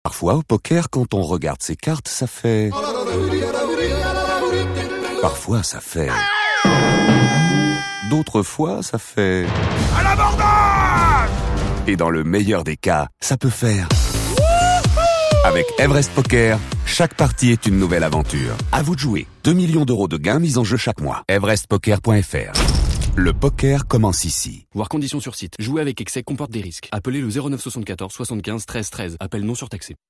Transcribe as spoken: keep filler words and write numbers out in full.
Parfois, au poker, quand on regarde ses cartes, ça fait... Parfois, ça fait... D'autres fois, ça fait... À l'abordage! Et dans le meilleur des cas, ça peut faire... Avec Everest Poker, chaque partie est une nouvelle aventure. À vous de jouer. deux millions d'euros de gains mis en jeu chaque mois. everest poker point f r. Le poker commence ici. Voir conditions sur site. Jouer avec excès comporte des risques. Appelez le zéro neuf soixante-quatorze soixante-quinze treize treize. Appel non surtaxé.